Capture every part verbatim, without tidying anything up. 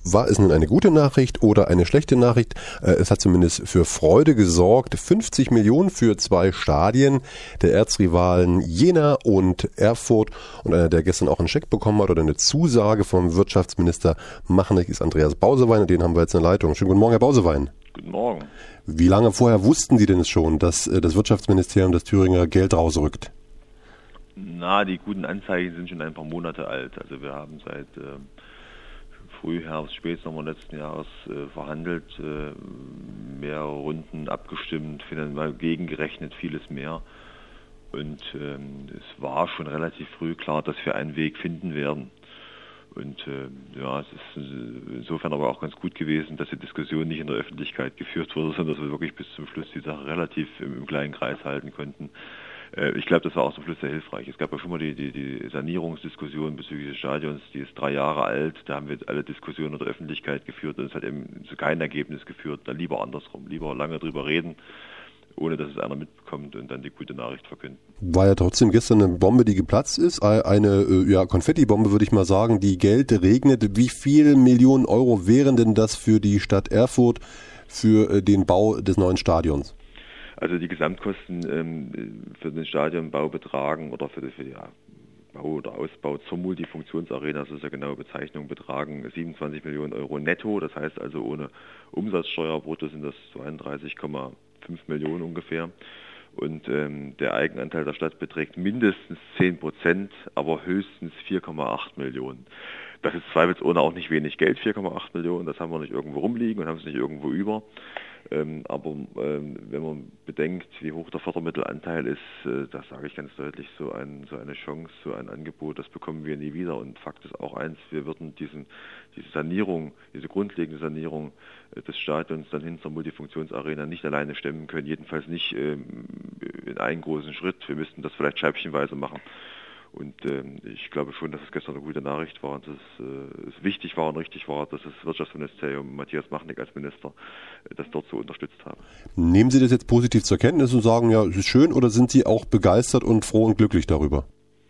War es nun eine gute Nachricht oder eine schlechte Nachricht? Es hat zumindest für Freude gesorgt. fünfzig Millionen für zwei Stadien der Erzrivalen Jena und Erfurt. Und einer, der gestern auch einen Scheck bekommen hat oder eine Zusage vom Wirtschaftsminister Machnig, ist Andreas Bausewein. Und den haben wir jetzt in der Leitung. Schönen guten Morgen, Herr Bausewein. Guten Morgen. Wie lange vorher wussten Sie denn es schon, dass das Wirtschaftsministerium das Thüringer Geld rausrückt? Na, die guten Anzeichen sind schon ein paar Monate alt. Also wir haben seit äh, Frühherbst, Spätsommer letzten Jahres äh, verhandelt, äh, mehrere Runden abgestimmt, finanziell gegengerechnet, vieles mehr. Und ähm, es war schon relativ früh klar, dass wir einen Weg finden werden. Und äh, ja, es ist insofern aber auch ganz gut gewesen, dass die Diskussion nicht in der Öffentlichkeit geführt wurde, sondern dass wir wirklich bis zum Schluss die Sache relativ im, im kleinen Kreis halten konnten. Äh, ich glaube, das war auch zum Schluss sehr hilfreich. Es gab ja schon mal die, die, die Sanierungsdiskussion bezüglich des Stadions, die ist drei Jahre alt. Da haben wir alle Diskussionen in der Öffentlichkeit geführt und es hat eben zu keinem Ergebnis geführt. Dann lieber andersrum, lieber lange drüber reden, ohne dass es einer mitbekommt und dann die gute Nachricht verkünden. War ja trotzdem gestern eine Bombe, die geplatzt ist, eine ja, Konfetti-Bombe, würde ich mal sagen, die Geld regnet. Wie viel Millionen Euro wären denn das für die Stadt Erfurt für den Bau des neuen Stadions? Also die Gesamtkosten ähm, für den Stadionbau betragen oder für, die, für die ja, Bau oder Ausbau zur Multifunktionsarena, das ist ja genaue Bezeichnung, betragen siebenundzwanzig Millionen Euro netto. Das heißt also ohne Umsatzsteuer brutto sind das zweiunddreißig Komma fünf Millionen ungefähr. Und ähm, der Eigenanteil der Stadt beträgt mindestens zehn Prozent, aber höchstens vier Komma acht Millionen. Das ist zweifelsohne auch nicht wenig Geld, vier Komma acht Millionen, das haben wir nicht irgendwo rumliegen und haben es nicht irgendwo über. Ähm, aber ähm, wenn man bedenkt, wie hoch der Fördermittelanteil ist, äh, das sage ich ganz deutlich, so, ein, so eine Chance, so ein Angebot, das bekommen wir nie wieder. Und Fakt ist auch eins, wir würden diesen, diese Sanierung, diese grundlegende Sanierung äh, des Stadions dann hin zur Multifunktionsarena nicht alleine stemmen können, jedenfalls nicht ähm, in einen großen Schritt. Wir müssten das vielleicht scheibchenweise machen. Und ähm, ich glaube schon, dass es gestern eine gute Nachricht war und dass äh, es wichtig war und richtig war, dass das Wirtschaftsministerium Matthias Machnig als Minister äh, das dort so unterstützt hat. Nehmen Sie das jetzt positiv zur Kenntnis und sagen, ja, es ist schön, oder sind Sie auch begeistert und froh und glücklich darüber?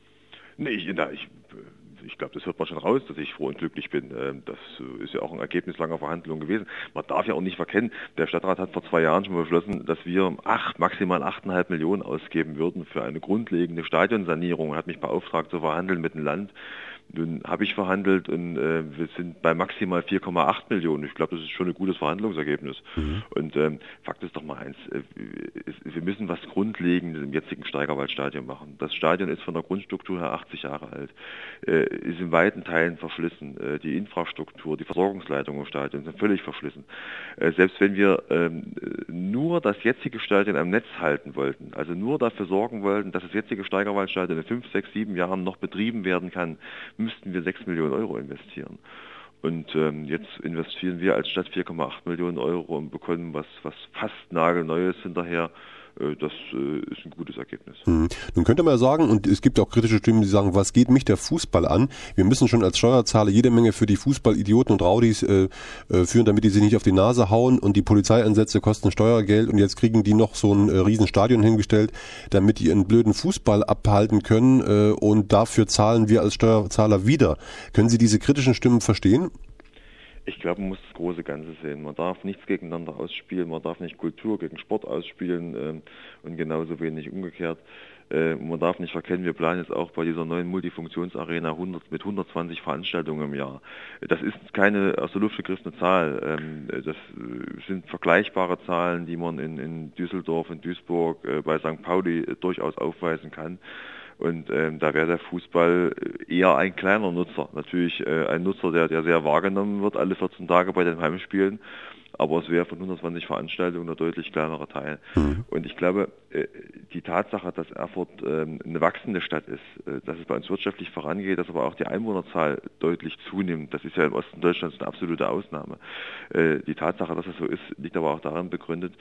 Nee, ich, na, ich, ich glaube, das hört man schon raus, dass ich froh und glücklich bin. Das ist ja auch ein Ergebnis langer Verhandlungen gewesen. Man darf ja auch nicht verkennen, der Stadtrat hat vor zwei Jahren schon beschlossen, dass wir acht, maximal achteinhalb Millionen ausgeben würden für eine grundlegende Stadionsanierung. Er hat mich beauftragt zu verhandeln mit dem Land. Nun habe ich verhandelt und äh, wir sind bei maximal vier Komma acht Millionen. Ich glaube, das ist schon ein gutes Verhandlungsergebnis. Mhm. Und ähm, Fakt ist doch mal eins, äh, wir müssen was Grundlegendes im jetzigen Steigerwaldstadion machen. Das Stadion ist von der Grundstruktur her achtzig Jahre alt, äh, ist in weiten Teilen verschlissen. Äh, die Infrastruktur, die Versorgungsleitungen im Stadion sind völlig verschlissen. Äh, selbst wenn wir ähm, nur das jetzige Stadion am Netz halten wollten, also nur dafür sorgen wollten, dass das jetzige Steigerwaldstadion in fünf, sechs, sieben Jahren noch betrieben werden kann, müssten wir sechs Millionen Euro investieren. Und ähm, jetzt investieren wir als Stadt vier Komma acht Millionen Euro und bekommen was, was fast nagelneues hinterher. Äh, das äh, ist ein gutes Ergebnis. Hm. Nun könnte man ja sagen, und es gibt auch kritische Stimmen, die sagen, was geht mich der Fußball an? Wir müssen schon als Steuerzahler jede Menge für die Fußballidioten und Raudis äh, äh, führen, damit die sich nicht auf die Nase hauen, und die Polizeieinsätze kosten Steuergeld, und jetzt kriegen die noch so ein äh, riesen Stadion hingestellt, damit die ihren blöden Fußball abhalten können, äh, und dafür zahlen wir als Steuerzahler wieder. Können Sie diese kritischen Stimmen verstehen? Ich glaube, man muss das große Ganze sehen. Man darf nichts gegeneinander ausspielen, man darf nicht Kultur gegen Sport ausspielen ähm, und genauso wenig umgekehrt. Äh, man darf nicht verkennen, wir planen jetzt auch bei dieser neuen Multifunktionsarena hundert, mit hundertzwanzig Veranstaltungen im Jahr. Das ist keine aus der Luft gegriffene Zahl. Ähm, das sind vergleichbare Zahlen, die man in, in Düsseldorf, in Duisburg, äh, bei Sankt Pauli äh, durchaus aufweisen kann. Und ähm, da wäre der Fußball eher ein kleiner Nutzer. Natürlich äh, ein Nutzer, der, der sehr wahrgenommen wird, alle vierzehn Tage bei den Heimspielen. Aber es wäre von hundertzwanzig Veranstaltungen ein deutlich kleinerer Teil. Mhm. Und ich glaube, die Tatsache, dass Erfurt eine wachsende Stadt ist, dass es bei uns wirtschaftlich vorangeht, dass aber auch die Einwohnerzahl deutlich zunimmt, das ist ja im Osten Deutschlands eine absolute Ausnahme. Die Tatsache, dass es so ist, liegt aber auch daran begründet,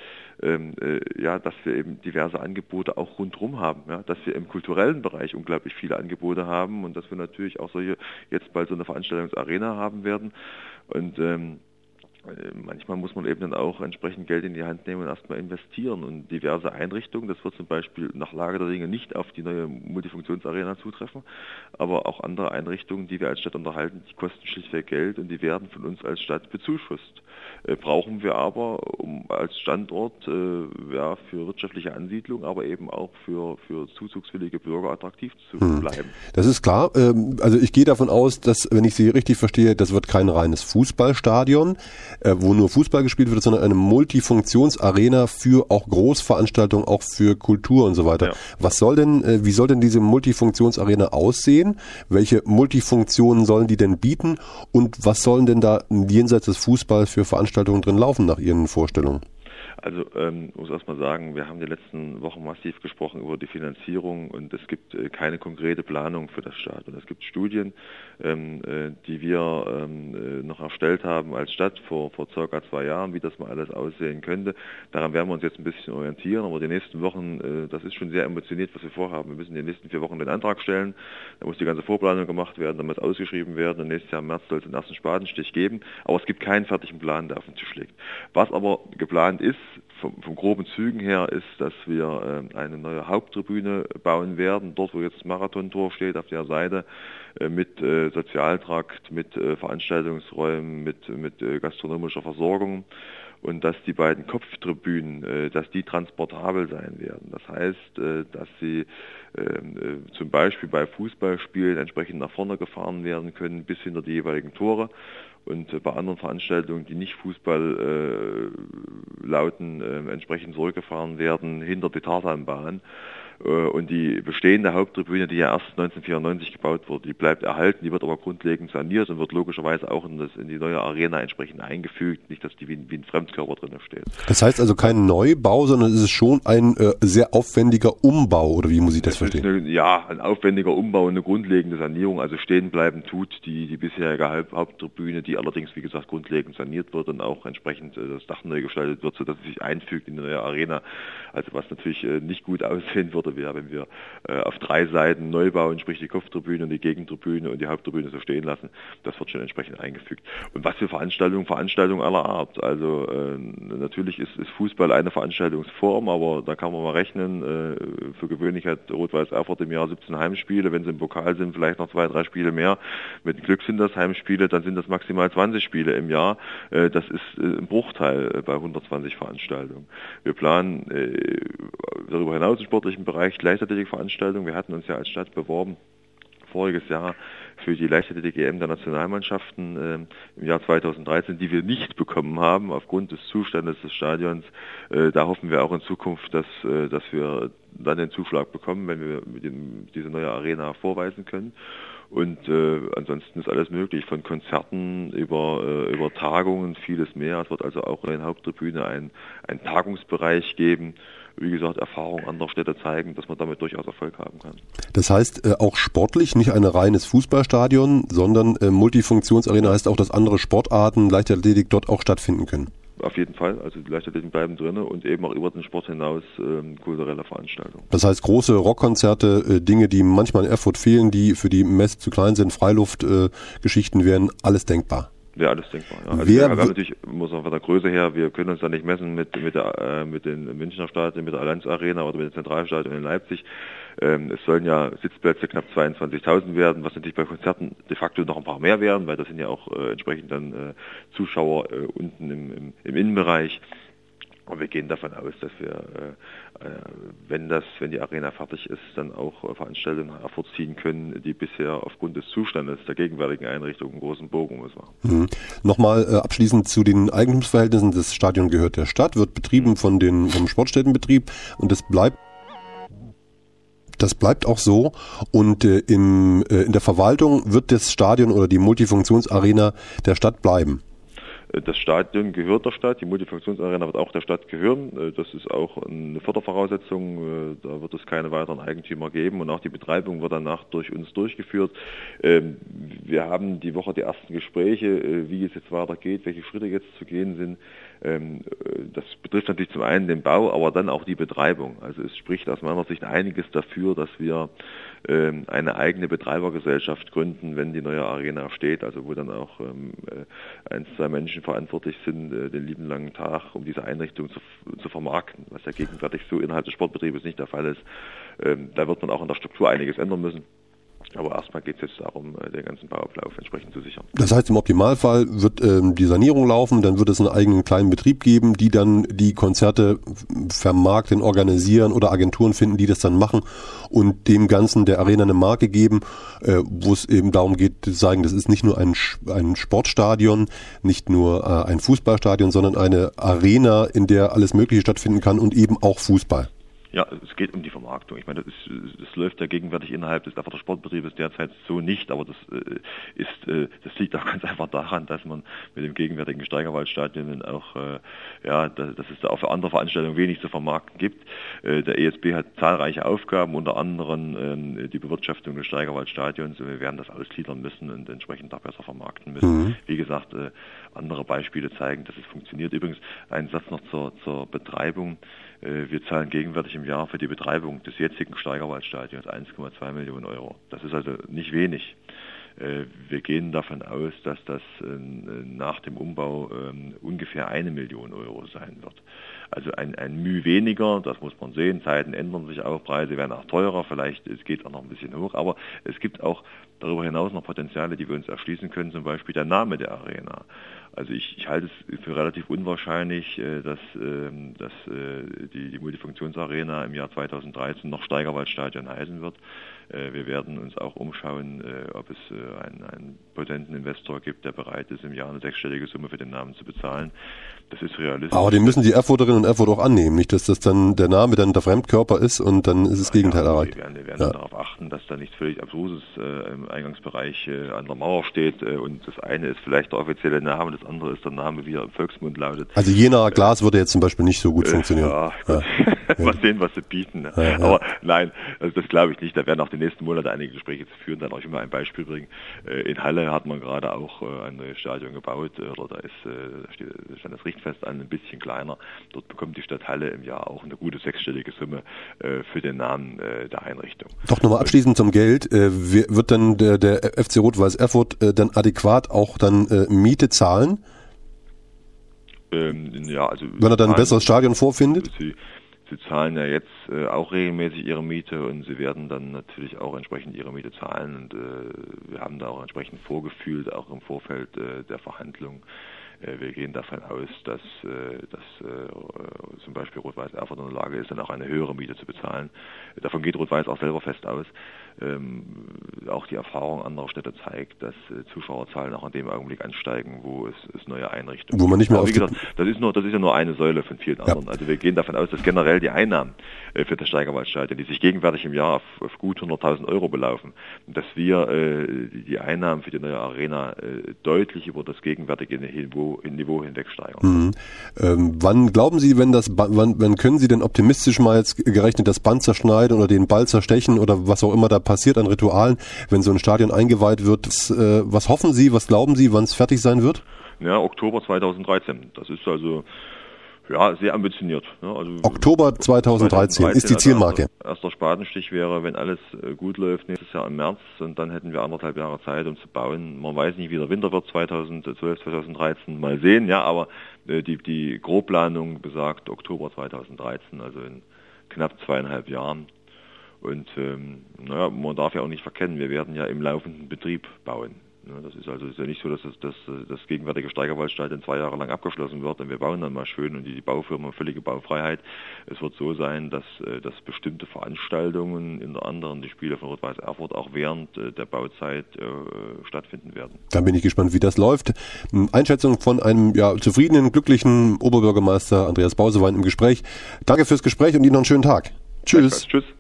ja, dass wir eben diverse Angebote auch rundherum haben, ja, dass wir im kulturellen Bereich unglaublich viele Angebote haben und dass wir natürlich auch solche jetzt bald so eine Veranstaltungsarena haben werden. Und ähm, Manchmal muss man eben dann auch entsprechend Geld in die Hand nehmen und erstmal investieren. Und diverse Einrichtungen, das wird zum Beispiel nach Lage der Dinge nicht auf die neue Multifunktionsarena zutreffen, aber auch andere Einrichtungen, die wir als Stadt unterhalten, die kosten schlichtweg Geld und die werden von uns als Stadt bezuschusst. Äh, brauchen wir aber um als Standort äh, ja, für wirtschaftliche Ansiedlung, aber eben auch für, für zuzugswillige Bürger attraktiv zu hm. bleiben. Das ist klar. Ähm, also ich gehe davon aus, dass, wenn ich Sie richtig verstehe, das wird kein reines Fußballstadion, äh, wo nur Fußball gespielt wird, sondern eine Multifunktionsarena für auch Großveranstaltungen, auch für Kultur und so weiter. Ja. Was soll denn, äh, wie soll denn diese Multifunktionsarena aussehen? Welche Multifunktionen sollen die denn bieten? Und was sollen denn da jenseits des Fußballs für Veranstaltungen drin laufen nach Ihren Vorstellungen? Also ähm, muss erst mal sagen, wir haben die letzten Wochen massiv gesprochen über die Finanzierung und es gibt äh, keine konkrete Planung für das Stadion. Es gibt Studien, ähm, äh, die wir ähm, äh, noch erstellt haben als Stadt vor, vor circa zwei Jahren, wie das mal alles aussehen könnte. Daran werden wir uns jetzt ein bisschen orientieren, aber die nächsten Wochen, äh, das ist schon sehr ambitioniert, was wir vorhaben. Wir müssen in den nächsten vier Wochen den Antrag stellen, da muss die ganze Vorplanung gemacht werden, dann muss ausgeschrieben werden und nächstes Jahr im März soll es den ersten Spatenstich geben, aber es gibt keinen fertigen Plan, der auf den Tisch liegt. Was aber geplant ist, Vom, vom groben Zügen her ist, dass wir äh, eine neue Haupttribüne bauen werden, dort wo jetzt das Marathontor steht, auf der Seite, äh, mit äh, Sozialtrakt, mit äh, Veranstaltungsräumen, mit, mit äh, gastronomischer Versorgung und dass die beiden Kopftribünen, äh, dass die transportabel sein werden. Das heißt, äh, dass sie äh, zum Beispiel bei Fußballspielen entsprechend nach vorne gefahren werden können, bis hinter die jeweiligen Tore. Und äh, bei anderen Veranstaltungen, die nicht Fußball äh, lauten, äh, entsprechend zurückgefahren werden hinter die Tarzanbahn. Und die bestehende Haupttribüne, die ja erst neunzehnhundertvierundneunzig gebaut wurde, die bleibt erhalten, die wird aber grundlegend saniert und wird logischerweise auch in, das, in die neue Arena entsprechend eingefügt, nicht, dass die wie, wie ein Fremdkörper drin steht. Das heißt also kein Neubau, sondern es ist schon ein äh, sehr aufwendiger Umbau, oder wie muss ich das, das verstehen? Eine, ja, ein aufwendiger Umbau und eine grundlegende Sanierung, also stehen bleiben tut die, die bisherige Haupttribüne, die allerdings, wie gesagt, grundlegend saniert wird und auch entsprechend äh, das Dach neu gestaltet wird, sodass es sich einfügt in die neue Arena, also was natürlich äh, nicht gut aussehen würde, wäre, wenn wir äh, auf drei Seiten neu bauen, sprich die Kopftribüne und die Gegentribüne und die Haupttribüne so stehen lassen. Das wird schon entsprechend eingefügt. Und was für Veranstaltungen? Veranstaltungen aller Art. Also äh, natürlich ist, ist Fußball eine Veranstaltungsform, aber da kann man mal rechnen. Äh, für gewöhnlich hat Rot-Weiß Erfurt im Jahr siebzehn Heimspiele. Wenn sie im Pokal sind, vielleicht noch zwei, drei Spiele mehr. Mit Glück sind das Heimspiele, dann sind das maximal zwanzig Spiele im Jahr. Äh, das ist äh, ein Bruchteil äh, bei hundertzwanzig Veranstaltungen. Wir planen äh, darüber hinaus im sportlichen Bereich Leichtathletikveranstaltungen. Wir hatten uns ja als Stadt beworben, voriges Jahr für die Leichtathletik-E M der Nationalmannschaften äh, im Jahr zweitausenddreizehn, die wir nicht bekommen haben aufgrund des Zustandes des Stadions. Äh, da hoffen wir auch in Zukunft, dass, äh, dass wir dann den Zuschlag bekommen, wenn wir mit dem, diese neue Arena vorweisen können. Und äh, ansonsten ist alles möglich, von Konzerten über, äh, über Tagungen, vieles mehr. Es wird also auch in der Haupttribüne ein, ein Tagungsbereich geben. Wie gesagt, Erfahrungen anderer Städte zeigen, dass man damit durchaus Erfolg haben kann. Das heißt äh, auch sportlich, nicht ein reines Fußballstadion, sondern äh, Multifunktionsarena heißt auch, dass andere Sportarten, Leichtathletik dort auch stattfinden können. Auf jeden Fall, also die Leichtathleten bleiben drin und eben auch über den Sport hinaus ähm, kulturelle Veranstaltungen. Das heißt große Rockkonzerte, äh, Dinge, die manchmal in Erfurt fehlen, die für die Messe zu klein sind, Freiluftgeschichten äh, wären alles denkbar. Ja, alles denkbar. Ja. Also wir, wir haben natürlich, muss auch von der Größe her, wir können uns da nicht messen mit mit der äh, mit den Münchner Stadien, mit der Allianz Arena oder mit dem Zentralstadion in Leipzig. Ähm, es sollen ja Sitzplätze knapp zweiundzwanzigtausend werden, was natürlich bei Konzerten de facto noch ein paar mehr werden, weil das sind ja auch äh, entsprechend dann äh, Zuschauer äh, unten im, im, im Innenbereich. Und wir gehen davon aus, dass wir, äh, wenn das, wenn die Arena fertig ist, dann auch Veranstaltungen hervorziehen können, die bisher aufgrund des Zustandes der gegenwärtigen Einrichtung einen großen Bogen muss machen. Mhm. Nochmal äh, abschließend zu den Eigentumsverhältnissen. Das Stadion gehört der Stadt, wird betrieben von den, vom Sportstättenbetrieb und es bleibt Das bleibt auch so und äh, im, äh, in der Verwaltung wird das Stadion oder die Multifunktionsarena der Stadt bleiben. Das Stadion gehört der Stadt, die Multifunktionsarena wird auch der Stadt gehören. Das ist auch eine Fördervoraussetzung, da wird es keine weiteren Eigentümer geben und auch die Betreibung wird danach durch uns durchgeführt. Wir haben die Woche die ersten Gespräche, wie es jetzt weitergeht, welche Schritte jetzt zu gehen sind. Das betrifft natürlich zum einen den Bau, aber dann auch die Betreibung. Also es spricht aus meiner Sicht einiges dafür, dass wir ähm, eine eigene Betreibergesellschaft gründen, wenn die neue Arena steht, also wo dann auch ähm, ein, zwei Menschen verantwortlich sind, äh, den lieben langen Tag, um diese Einrichtung zu, zu vermarkten, was ja gegenwärtig so innerhalb des Sportbetriebes nicht der Fall ist. Ähm, da wird man auch in der Struktur einiges ändern müssen. Aber erstmal geht es jetzt darum, den ganzen Bauablauf entsprechend zu sichern. Das heißt, im Optimalfall wird ähm, die Sanierung laufen, dann wird es einen eigenen kleinen Betrieb geben, die dann die Konzerte vermarkten, organisieren oder Agenturen finden, die das dann machen und dem Ganzen der Arena eine Marke geben, äh, wo es eben darum geht, zu sagen, das ist nicht nur ein, ein Sportstadion, nicht nur äh, ein Fußballstadion, sondern eine Arena, in der alles Mögliche stattfinden kann und eben auch Fußball. Ja, es geht um die Vermarktung. Ich meine, das, ist, das läuft ja gegenwärtig innerhalb des Erfurter Sportbetriebes derzeit so nicht, aber das äh, ist, äh, das liegt auch ganz einfach daran, dass man mit dem gegenwärtigen Steigerwaldstadion auch, äh, ja, dass, dass es da auch für andere Veranstaltungen wenig zu vermarkten gibt. Äh, der E S B hat zahlreiche Aufgaben, unter anderem äh, die Bewirtschaftung des Steigerwaldstadions. Wir werden das ausgliedern müssen und entsprechend auch besser vermarkten müssen. Mhm. Wie gesagt, äh, andere Beispiele zeigen, dass es funktioniert. Übrigens, ein Satz noch zur, zur Betreibung. Wir zahlen gegenwärtig im Jahr für die Betreibung des jetzigen Steigerwaldstadions eins Komma zwei Millionen Euro. Das ist also nicht wenig. Wir gehen davon aus, dass das nach dem Umbau ungefähr eine Million Euro sein wird. Also ein, ein Mühe weniger, das muss man sehen. Zeiten ändern sich auch, Preise werden auch teurer, vielleicht es geht auch noch ein bisschen hoch. Aber es gibt auch darüber hinaus noch Potenziale, die wir uns erschließen können, zum Beispiel der Name der Arena. Also ich, ich halte es für relativ unwahrscheinlich, dass, dass die, die Multifunktionsarena im Jahr zweitausenddreizehn noch Steigerwaldstadion heißen wird. Wir werden uns auch umschauen, ob es einen, einen potenten Investor gibt, der bereit ist, im Jahr eine sechsstellige Summe für den Namen zu bezahlen. Das ist realistisch. Aber den müssen die Erfurterinnen und Erfurt auch annehmen, nicht, dass das dann der Name dann der Fremdkörper ist und dann ist das ja, Gegenteil ja, erreicht. Wir werden, wir werden ja. darauf achten, dass da nichts völlig Absurdes äh, im Eingangsbereich äh, an der Mauer steht äh, und das eine ist vielleicht der offizielle Name, das andere ist der Name, wie er im Volksmund lautet. Also Jenaer Glas äh, würde jetzt zum Beispiel nicht so gut äh, funktionieren. Ja, ja. Mal sehen, was sie bieten. Ne? Ja, ja. Aber nein, also das glaube ich nicht. Da werden auch die nächsten Monate einige Gespräche zu führen, dann auch immer ein Beispiel bringen. Äh, in Halle hat man gerade auch äh, ein neues Stadion gebaut, äh, oder da ist, äh, da steht, da stand das Richtfest an, ein bisschen kleiner. Dort bekommt die Stadt Halle im Jahr auch eine gute sechsstellige Summe äh, für den Namen äh, der Einrichtung. Doch nochmal abschließend zum Geld. Äh, wird dann der, der F C Rot-Weiß Erfurt äh, dann adäquat auch dann äh, Miete zahlen? Ähm, ja, also wenn er dann ein besseres Stadion vorfindet? Sie, sie zahlen ja jetzt äh, auch regelmäßig ihre Miete und sie werden dann natürlich auch entsprechend ihre Miete zahlen und äh, wir haben da auch entsprechend vorgefühlt, auch im Vorfeld äh, der Verhandlung. Äh, wir gehen davon aus, dass, äh, dass äh, zum Beispiel Rot-Weiß Erfurt in der Lage ist, dann auch eine höhere Miete zu bezahlen. Davon geht Rot-Weiß auch selber fest aus. Ähm, auch die Erfahrung anderer Städte zeigt, dass äh, Zuschauerzahlen auch in dem Augenblick ansteigen, wo es, es neue Einrichtungen wo man nicht mehr gibt. Wie gesagt, das ist nur, das ist ja nur eine Säule von vielen anderen. Ja. Also wir gehen davon aus, dass generell die Einnahmen äh, für das Steigerwaldstadion, die sich gegenwärtig im Jahr auf, auf gut hunderttausend Euro belaufen, dass wir äh, die, die Einnahmen für die neue Arena äh, deutlich über das gegenwärtige Niveau, Niveau hinweg steigern. Mhm. Ähm, wann glauben Sie, wenn das, wann, wann können Sie denn optimistisch mal jetzt gerechnet das Band zerschneiden oder den Ball zerstechen oder was auch immer da passiert an Ritualen, wenn so ein Stadion eingeweiht wird? Was, äh, was hoffen Sie, was glauben Sie, wann es fertig sein wird? Ja, Oktober zweitausenddreizehn. Das ist also ja sehr ambitioniert. Ja, also Oktober zweitausenddreizehn, zweitausenddreizehn ist die Zielmarke. Also erster, erster Spatenstich wäre, wenn alles gut läuft, nächstes Jahr im März und dann hätten wir anderthalb Jahre Zeit, um zu bauen. Man weiß nicht, wie der Winter wird zweitausendzwölf, zweitausenddreizehn, mal sehen, ja, aber äh, die, die Grobplanung besagt Oktober zweitausenddreizehn, also in knapp zweieinhalb Jahren. Und ähm, naja, man darf ja auch nicht verkennen, wir werden ja im laufenden Betrieb bauen. Das ist also ist ja nicht so, dass das, das, das gegenwärtige Steigerwaldstadion zwei Jahre lang abgeschlossen wird und wir bauen dann mal schön und die, die Baufirma haben völlige Baufreiheit. Es wird so sein, dass, dass bestimmte Veranstaltungen, unter anderem die Spiele von Rot-Weiß Erfurt, auch während der Bauzeit äh, stattfinden werden. Dann bin ich gespannt, wie das läuft. Einschätzung von einem ja, zufriedenen, glücklichen Oberbürgermeister Andreas Bausewein im Gespräch. Danke fürs Gespräch und Ihnen noch einen schönen Tag. Tschüss. Tschüss.